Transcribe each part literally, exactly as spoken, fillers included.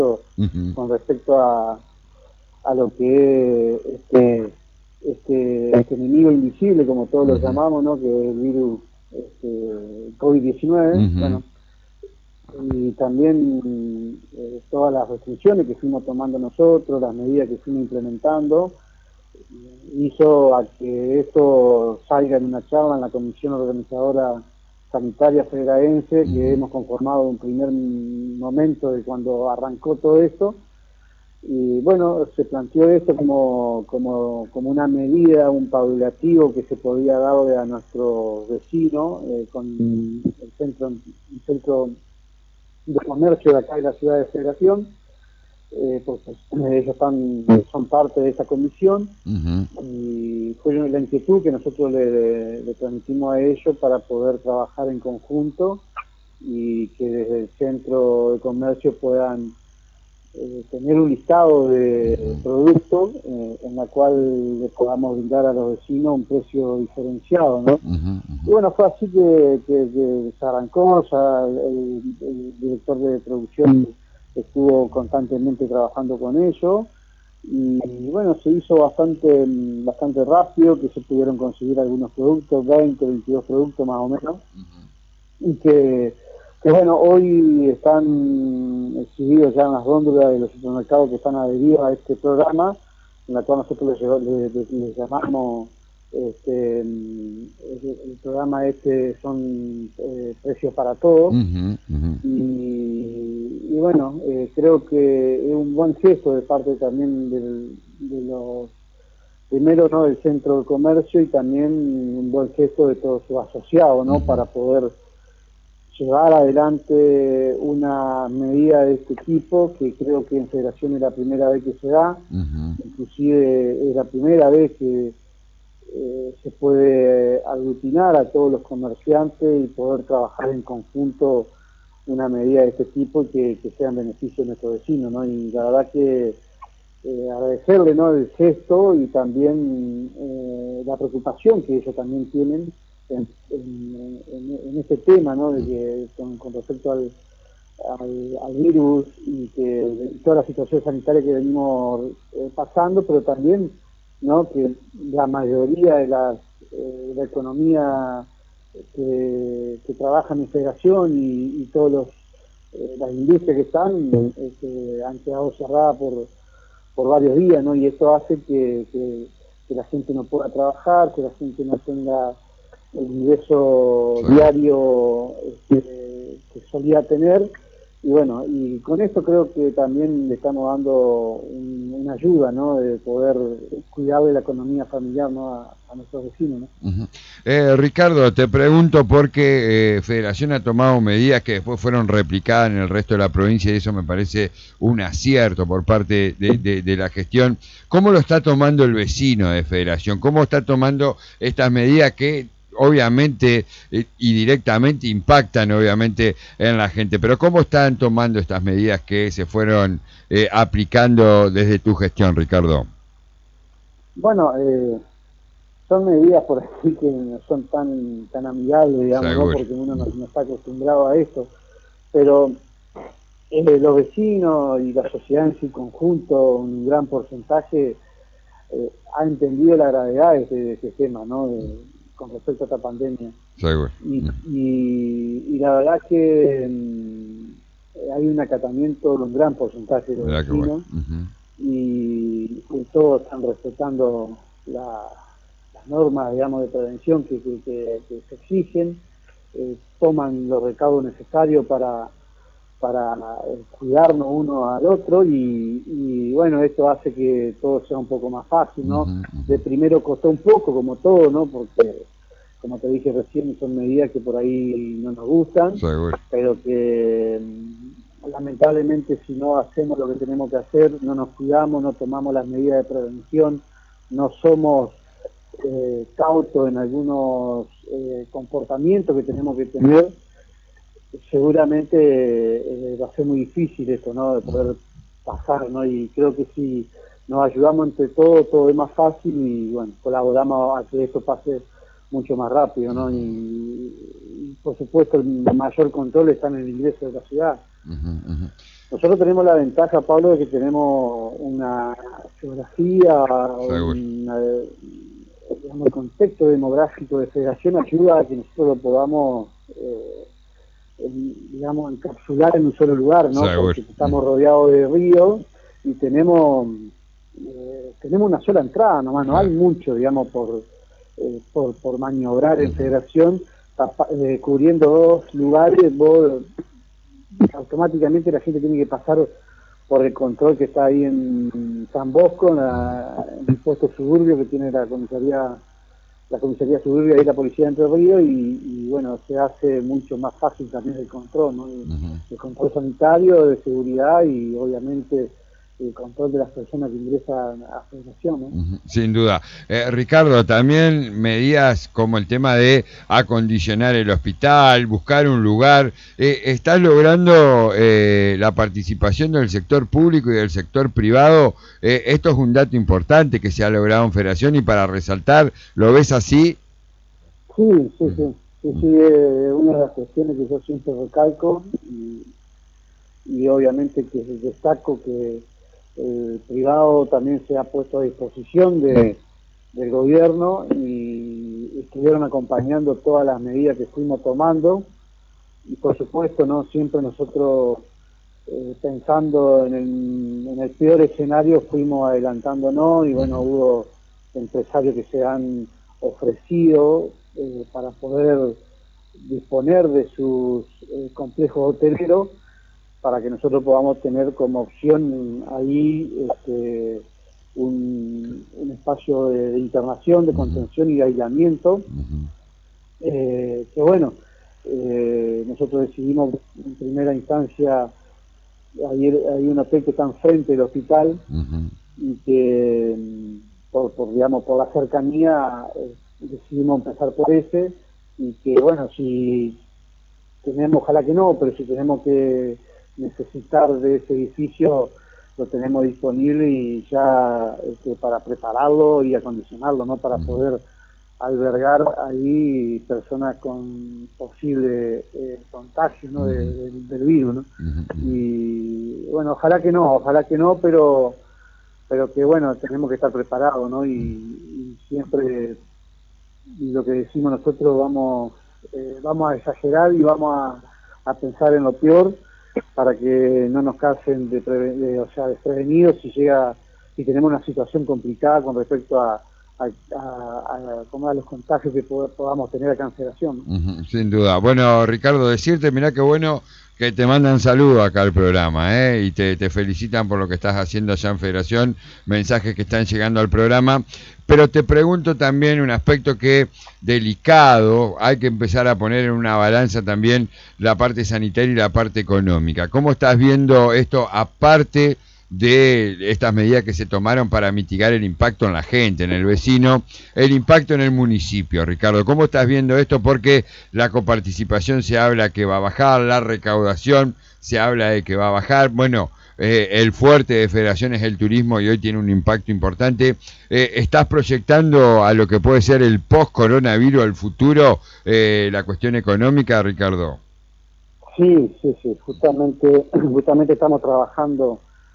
Uh-huh. con respecto a, a lo que es este, este, este enemigo invisible, como todos Uh-huh. lo llamamos, ¿no? Que es el virus este, COVID diecinueve. Uh-huh. Bueno, y también eh, todas las restricciones que fuimos tomando nosotros, las medidas que fuimos implementando, hizo a que esto salga en una charla en la Comisión Organizadora Sanitaria Federaense, que Uh-huh. hemos conformado un primer momento de cuando arrancó todo esto. Y bueno, se planteó esto como, como, como una medida, un paulativo que se podía dar a nuestros vecinos, eh, con el centro, el centro de comercio de acá de la ciudad de Federación, eh, pues, ellos están, son parte de esa comisión. Uh-huh. Y fue la inquietud que nosotros le, le transmitimos a ellos para poder trabajar en conjunto y que desde el centro de comercio puedan eh, tener un listado de productos eh, en la cual le podamos brindar a los vecinos un precio diferenciado, ¿no? Uh-huh. Uh-huh. Y bueno, fue así que, que, que se arrancó, ya el, el director de producción estuvo constantemente trabajando con ellos. Y bueno, se hizo bastante bastante rápido, que se pudieron conseguir algunos productos, veinte, veintidós productos más o menos, Uh-huh. y que, que bueno, hoy están exhibidos ya en las góndolas de los supermercados que están adheridos a este programa, en la cual nosotros le, le, le llamamos, este, el, el programa este son eh, precios para todos. Uh-huh. Uh-huh. Y, y bueno, eh, creo que es un buen gesto de parte también del, de los, primero, ¿no?, del centro de comercio, y también un buen gesto de todos sus asociados, ¿no?, Uh-huh. para poder llevar adelante una medida de este tipo, que creo que en Federación es la primera vez que se da. Uh-huh. Inclusive es la primera vez que eh, se puede aglutinar a todos los comerciantes y poder trabajar en conjunto una medida de este tipo que, que sea en beneficio de nuestros vecinos, ¿no? Y la verdad que eh, agradecerle, ¿no?, el gesto, y también eh, la preocupación que ellos también tienen en, en, en, en este tema, ¿no?, de que con, con respecto al, al, al virus y que y toda la situación sanitaria que venimos eh, pasando, pero también, ¿no?, que la mayoría de las eh, de la economía que, que trabajan en Federación y, y todos los eh, las industrias que están eh, que han quedado cerradas por por varios días, ¿no? Y esto hace que, que, que la gente no pueda trabajar, que la gente no tenga el ingreso Sí. diario este, que solía tener. Y bueno, y con esto creo que también le estamos dando un, una ayuda, ¿no?, de poder cuidar de la economía familiar, ¿no?, a, a nuestros vecinos, ¿no? Uh-huh. eh, Ricardo, te pregunto porque eh, Federación ha tomado medidas que después fueron replicadas en el resto de la provincia, y eso me parece un acierto por parte de, de, de la gestión. ¿Cómo lo está tomando el vecino de Federación? ¿Cómo está tomando estas medidas que obviamente eh, y directamente impactan obviamente en la gente? Pero ¿cómo están tomando estas medidas que se fueron eh, aplicando desde tu gestión, Ricardo? Bueno, eh, son medidas por así que no son tan tan amigables, digamos, ¿no?, Seguro. porque uno no, no está acostumbrado a esto, pero eh, los vecinos y la sociedad en su conjunto, un gran porcentaje, eh, ha entendido la gravedad de este, de este tema, ¿no?, de, con respecto a esta pandemia. Seguro. Y, y, y la verdad que mm, hay un acatamiento de un gran porcentaje de los ¿Verdad que bueno? vecinos, Uh-huh. y, y todos están respetando la, las normas, digamos, de prevención que, que, que, que se exigen, eh, toman los recaudos necesarios para para eh, cuidarnos uno al otro, y, y bueno, esto hace que todo sea un poco más fácil, ¿no? Uh-huh. De primero costó un poco, como todo, ¿no?, porque, como te dije recién, son medidas que por ahí no nos gustan, Seguro. pero que lamentablemente si no hacemos lo que tenemos que hacer, no nos cuidamos, no tomamos las medidas de prevención, no somos eh, cautos en algunos eh, comportamientos que tenemos que tener, seguramente eh, va a ser muy difícil esto, ¿no?, de poder pasar, ¿no? Y creo que si nos ayudamos entre todos, todo es más fácil, y bueno, colaboramos a que esto pase mucho más rápido, ¿no? Y, y por supuesto el mayor control está en el ingreso de la ciudad. Uh-huh, uh-huh. Nosotros tenemos la ventaja, Pablo, de que tenemos una geografía, una, digamos, el contexto demográfico de Federación ayuda a que nosotros lo podamos, eh, en, digamos, encapsular en un solo lugar, ¿no? Seguro. Porque estamos rodeados de ríos y tenemos eh, tenemos una sola entrada nomás, no hay mucho, digamos, por, eh, por, por maniobrar en Federación, tapa, eh, cubriendo dos lugares, vos automáticamente la gente tiene que pasar por el control que está ahí en San Bosco, en, la, en el puesto suburbio que tiene la comisaría la comisaría suburbia y la policía de Entre Ríos, y, y bueno, se hace mucho más fácil también el control, ¿no? El, uh-huh. el control sanitario, de seguridad y obviamente el control de las personas que ingresan a Federación, ¿no? Uh-huh. Sin duda. Eh, Ricardo, también medidas como el tema de acondicionar el hospital, buscar un lugar. Eh, ¿Estás logrando eh, la participación del sector público y del sector privado? Eh, esto es un dato importante que se ha logrado en Federación y para resaltar, ¿lo ves así? Sí, sí, sí. Sí, sí, es una de las cuestiones que yo siempre recalco y, y obviamente que destaco que el privado también se ha puesto a disposición de, del gobierno y estuvieron acompañando todas las medidas que fuimos tomando y por supuesto no siempre nosotros eh, pensando en el, en el peor escenario fuimos adelantándonos y bueno, hubo empresarios que se han ofrecido eh, para poder disponer de sus eh, complejos hoteleros para que nosotros podamos tener como opción ahí este, un, un espacio de, de internación, de contención y de aislamiento, eh, que bueno, eh, nosotros decidimos en primera instancia, hay, hay un hotel que está enfrente del hospital y que por, por, digamos, por la cercanía eh, decidimos empezar por ese y que bueno, si tenemos, ojalá que no, pero si tenemos que necesitar de ese edificio, lo tenemos disponible y ya este, para prepararlo y acondicionarlo, ¿no? Para poder albergar ahí personas con posible eh, contagio, ¿no? de, de, del virus, ¿no? Y bueno, ojalá que no, ojalá que no, pero pero que bueno, tenemos que estar preparados, ¿no? Y, y siempre y lo que decimos nosotros vamos eh, vamos a exagerar y vamos a, a pensar en lo peor para que no nos casen de, preve, de o sea, desprevenidos si llega si tenemos una situación complicada con respecto a a, a, a, como a los contagios que podamos tener acá en Federación, ¿no? Uh-huh, sin duda. Bueno, Ricardo, decirte, mirá qué bueno que te mandan saludos acá al programa, ¿eh? Y te, te felicitan por lo que estás haciendo allá en Federación, mensajes que están llegando al programa. Pero te pregunto también un aspecto que delicado, hay que empezar a poner en una balanza también la parte sanitaria y la parte económica. ¿Cómo estás viendo esto aparte de estas medidas que se tomaron para mitigar el impacto en la gente, en el vecino, el impacto en el municipio? Ricardo, ¿cómo estás viendo esto? Porque la coparticipación se habla que va a bajar, la recaudación se habla de que va a bajar, bueno, eh, el fuerte de Federación es el turismo y hoy tiene un impacto importante. Eh, ¿Estás proyectando a lo que puede ser el post-coronavirus, al futuro, eh, la cuestión económica, Ricardo? Sí, sí, sí, justamente, justamente estamos trabajando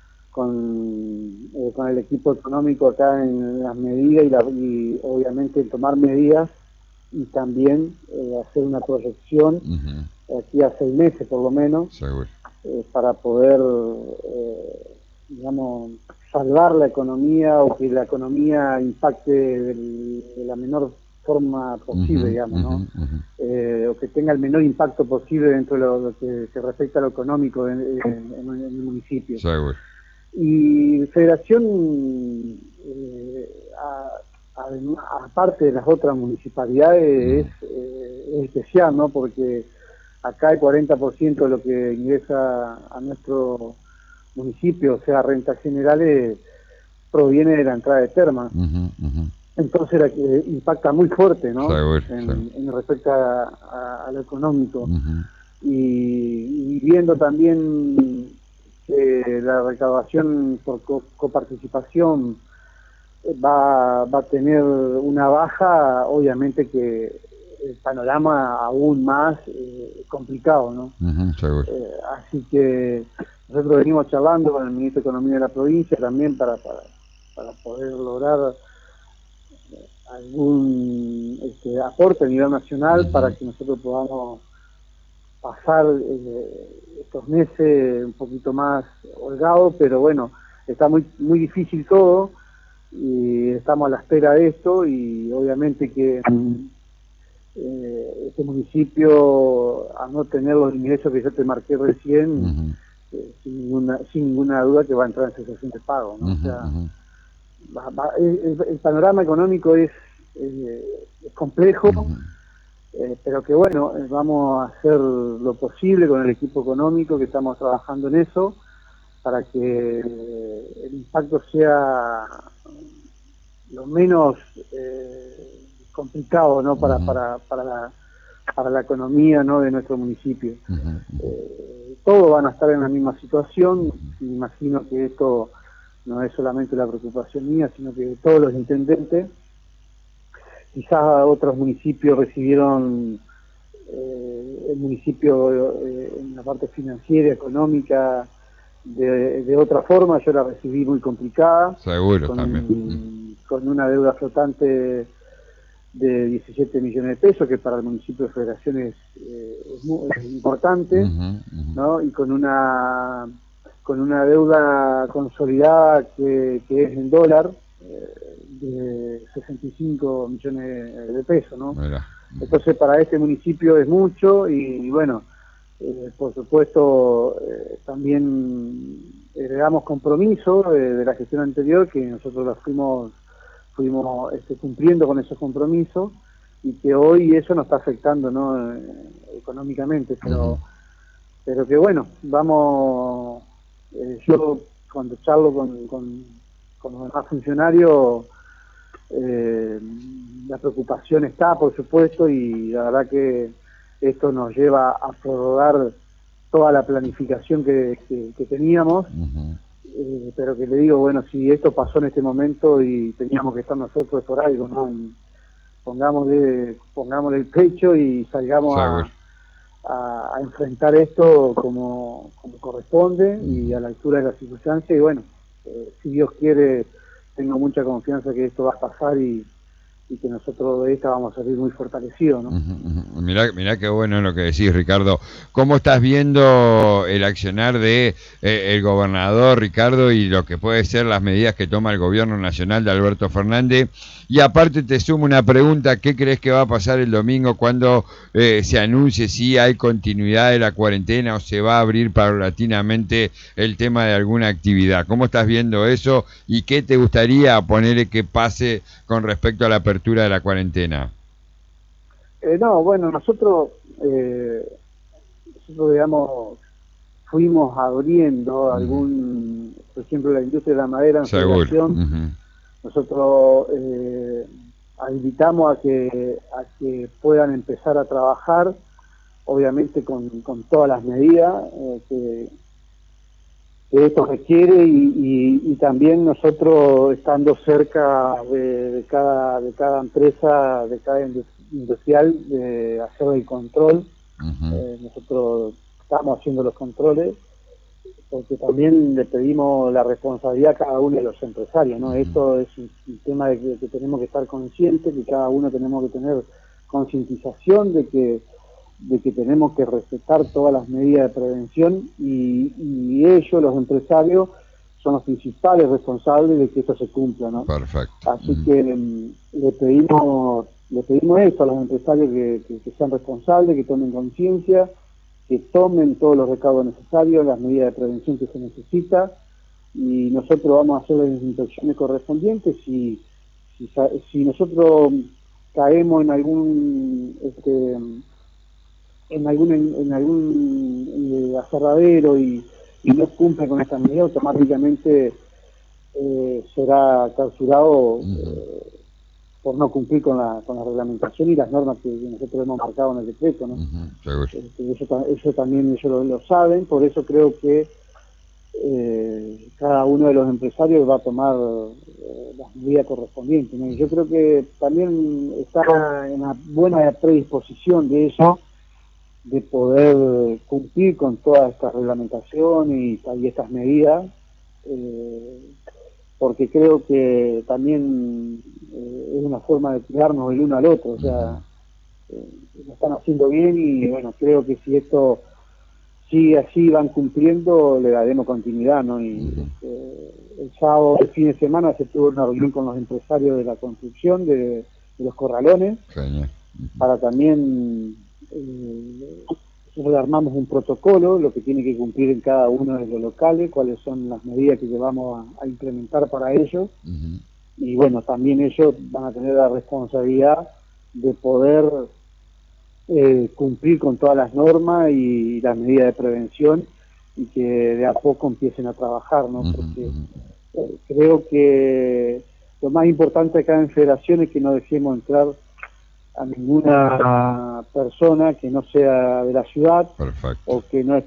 con, eh, con el equipo económico acá en las medidas y, la, y obviamente en tomar medidas y también eh, hacer una proyección uh-huh. aquí a seis meses por lo menos eh, para poder eh, digamos salvar la economía o que la economía impacte del, de la menor forma posible, uh-huh, digamos, ¿no? Uh-huh. Eh, o que tenga el menor impacto posible dentro de lo, lo que se respecta a lo económico en, en, en, en el municipio. Seguro. Y Federación, eh, a, a, aparte de las otras municipalidades, es, eh, es especial, ¿no? Porque acá el cuarenta por ciento de lo que ingresa a nuestro municipio, o sea, rentas generales, proviene de la entrada de Terma. Uh-huh, uh-huh. Entonces la que impacta muy fuerte, ¿no? Seguro, en, seguro. en respecto a, a, a lo económico. Uh-huh. y, y viendo también Eh, la recaudación por co coparticipación va, va a tener una baja, obviamente que el panorama aún más eh, complicado, ¿no? Uh-huh, seguro. Eh, así que nosotros venimos charlando con el ministro de Economía de la provincia también para, para, para poder lograr algún este, aporte a nivel nacional uh-huh. para que nosotros podamos pasar eh, estos meses un poquito más holgados, pero bueno, está muy muy difícil todo y estamos a la espera de esto y obviamente que eh, este municipio, a no tener los ingresos que yo te marqué recién, uh-huh. eh, sin, ninguna, sin ninguna duda que va a entrar en cesación de pago, ¿no? Uh-huh. O sea, va, va, el, el panorama económico es, eh, es complejo, uh-huh. eh, pero que bueno, vamos a hacer lo posible con el equipo económico que estamos trabajando en eso, para que eh, el impacto sea lo menos eh, complicado, ¿no? Para, uh-huh. para, para, la, para la economía, ¿no? de nuestro municipio. Uh-huh. Eh, todos van a estar en la misma situación, me imagino que esto no es solamente la preocupación mía, sino que de todos los intendentes. Quizás otros municipios recibieron, eh, el municipio eh, en la parte financiera, económica, de, de otra forma. Yo la recibí muy complicada. Seguro, con, también. Con una deuda flotante de diecisiete millones de pesos, que para el municipio de Federación es, eh, es, muy, es importante, uh-huh, uh-huh. ¿no? Y con una con una deuda consolidada que, que es en dólar, eh, de sesenta y cinco millones de pesos, ¿no? Mira. Entonces para este municipio es mucho y, y bueno, eh, por supuesto eh, también heredamos compromiso de, de la gestión anterior, que nosotros la fuimos fuimos este, cumpliendo con esos compromisos y que hoy eso nos está afectando, ¿no? Eh, económicamente, pero uh-huh. pero que bueno, vamos, eh, yo cuando charlo con, con, con los demás funcionarios, eh, la preocupación está, por supuesto, y la verdad que esto nos lleva a prorrogar toda la planificación que, que, que teníamos. Uh-huh. Eh, pero que le digo, bueno, si esto pasó en este momento y teníamos que estar nosotros por algo, ¿no? Pongámosle, pongámosle el pecho y salgamos a, a, a enfrentar esto como, como corresponde y a la altura de las circunstancias. Y bueno, eh, si Dios quiere, tengo mucha confianza que esto va a pasar y, y que nosotros de esta vamos a salir muy fortalecidos, ¿no? Uh-huh. Mirá, mirá qué bueno lo que decís, Ricardo. ¿Cómo estás viendo el accionar de eh, el gobernador, Ricardo, y lo que puede ser las medidas que toma el gobierno nacional de Alberto Fernández? Y aparte te sumo una pregunta, ¿qué crees que va a pasar el domingo cuando eh, se anuncie si hay continuidad de la cuarentena o se va a abrir paulatinamente el tema de alguna actividad? ¿Cómo estás viendo eso y qué te gustaría ponerle que pase con respecto a la apertura de la cuarentena? Eh, no, bueno, nosotros, eh, nosotros, digamos, fuimos abriendo uh-huh. algún, por ejemplo, la industria de la madera en Federación. Uh-huh. Nosotros eh, habilitamos a que, a que puedan empezar a trabajar, obviamente con, con todas las medidas eh, que, que esto requiere y, y, y también nosotros estando cerca de, de cada de cada empresa, de cada industrial, de hacer el control. Uh-huh. Eh, nosotros estamos haciendo los controles porque también le pedimos la responsabilidad a cada uno de los empresarios, ¿no? Uh-huh. Esto es un, un tema de que, que tenemos que estar conscientes, que cada uno tenemos que tener concientización de que de que tenemos que respetar todas las medidas de prevención y, y ellos, los empresarios, son los principales responsables de que esto se cumpla, ¿no? Perfecto. Así uh-huh. que um, le pedimos le pedimos esto a los empresarios, que, que, que sean responsables, que tomen conciencia, que tomen todos los recaudos necesarios, las medidas de prevención que se necesita, y nosotros vamos a hacer las inspecciones correspondientes. Si, si, si nosotros caemos en algún este, en algún en algún eh, aserradero y, y no cumple con esta medida, automáticamente eh, será clausurado eh, por no cumplir con la con la reglamentación y las normas que nosotros hemos marcado en el decreto, ¿no? Uh-huh. Este, eso, eso también ellos lo, lo saben, por eso creo que eh, cada uno de los empresarios va a tomar eh, la las medidas correspondientes, ¿no? Y yo creo que también está en una buena predisposición de eso, de poder cumplir con toda esta reglamentación y, y estas medidas, eh, porque creo que también eh, es una forma de cuidarnos el uno al otro, o sea, eh, lo están haciendo bien y bueno, creo que si esto sigue así, van cumpliendo, le daremos continuidad, ¿no? Y eh, el sábado, el fin de semana, se tuvo una reunión con los empresarios de la construcción de, de los corralones. Genial. Para también eh, nosotros armamos un protocolo, lo que tiene que cumplir en cada uno de los locales, cuáles son las medidas que llevamos a, a implementar para ellos. Uh-huh. Y bueno, también ellos van a tener la responsabilidad de poder eh, cumplir con todas las normas y, y las medidas de prevención, y que de a poco empiecen a trabajar, ¿no? Porque eh, creo que lo más importante acá en Federación es que no dejemos entrar a ninguna persona que no sea de la ciudad. Perfecto. O que no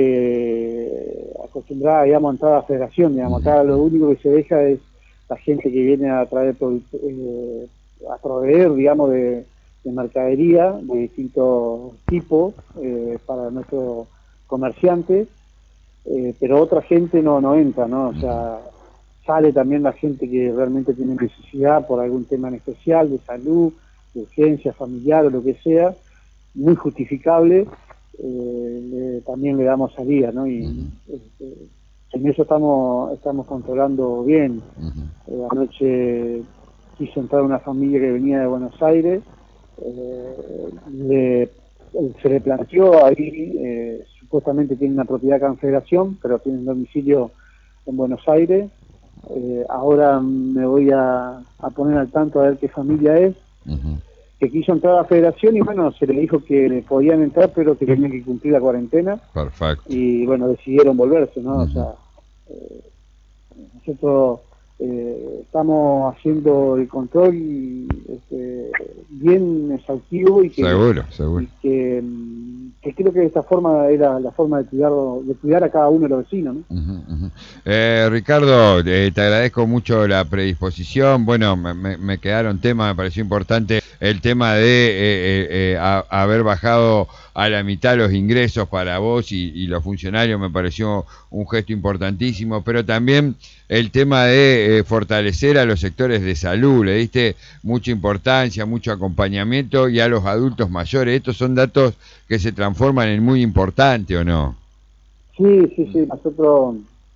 esté acostumbrada, digamos, a entrar a la Federación, digamos. Acá lo único que se deja es la gente que viene a traer eh, a proveer, digamos, de, de mercadería de distintos tipos eh, para nuestros comerciantes, eh, pero otra gente no no entra, ¿no? O sea, sale también la gente que realmente tiene necesidad por algún tema en especial, de salud, de urgencia familiar o lo que sea, muy justificable, eh, le, también le damos salida, ¿no? Y uh-huh. este, en eso estamos estamos controlando bien. Uh-huh. Eh, anoche quiso entrar una familia que venía de Buenos Aires, eh, le, se le planteó ahí, eh, supuestamente tiene una propiedad acá en Federación, pero tiene un domicilio en Buenos Aires. Eh, ahora me voy a, a poner al tanto a ver qué familia es. Uh-huh. Que quiso entrar a la Federación y bueno, se le dijo que podían entrar pero que tenían que cumplir la cuarentena. Perfecto. Y bueno, decidieron volverse, ¿no? Uh-huh. O sea, eh, nosotros eh, estamos haciendo el control y, este, bien exhaustivo y que, seguro, seguro. Y que, que creo que de esta forma era la forma de cuidar, de cuidar a cada uno de los vecinos, ¿no? Uh-huh, uh-huh. Eh, Ricardo, eh, te agradezco mucho la predisposición. Bueno, me, me, me quedaron temas, me pareció importante el tema de eh, eh, a, haber bajado a la mitad los ingresos para vos y, y los funcionarios, me pareció un gesto importantísimo, pero también el tema de eh, fortalecer a los sectores de salud, le diste mucha importancia, mucho acompañamiento, y a los adultos mayores. Estos son datos que se transforman en muy importante, ¿o no? Sí, sí, sí, nosotros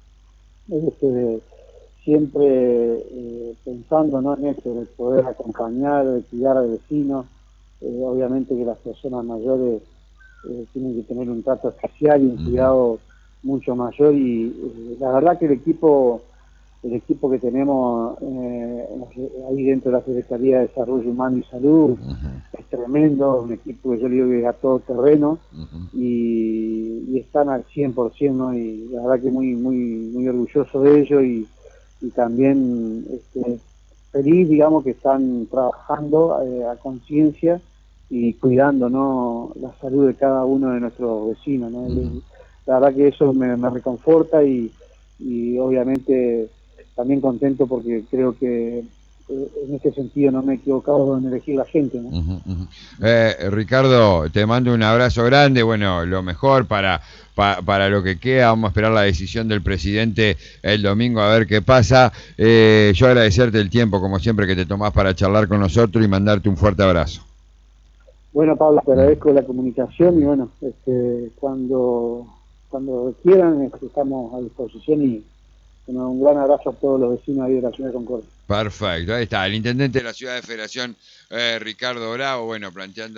este, siempre eh, pensando, ¿no?, en esto, de poder acompañar, de cuidar al vecino. Eh, obviamente que las personas mayores eh, tienen que tener un trato especial y un cuidado mucho mayor, y eh, la verdad que el equipo el equipo que tenemos eh, ahí dentro de la Secretaría de Desarrollo Humano y Salud uh-huh. es tremendo, un equipo que yo digo que es a todo terreno uh-huh. y, y están al cien por ciento, ¿no? Y la verdad que muy muy muy orgulloso de ello, y, y también este, feliz, digamos, que están trabajando eh, a conciencia y cuidando, ¿no?, la salud de cada uno de nuestros vecinos, ¿no? Uh-huh. La verdad que eso me, me reconforta, y, y obviamente también contento porque creo que eh, en este sentido no me he equivocado en elegir la gente, ¿no? Uh-huh, uh-huh. Eh, Ricardo, te mando un abrazo grande, bueno, lo mejor para, pa, para lo que queda. Vamos a esperar la decisión del presidente el domingo a ver qué pasa. Eh, yo agradecerte el tiempo, como siempre, que te tomás para charlar con nosotros y mandarte un fuerte abrazo. Bueno, Pablo, te agradezco la comunicación, y bueno, este, cuando, cuando quieran este, estamos a disposición, y bueno, un gran abrazo a todos los vecinos ahí de la ciudad de Concordia. Perfecto, ahí está, el intendente de la ciudad de Federación, eh, Ricardo Bravo, bueno, planteando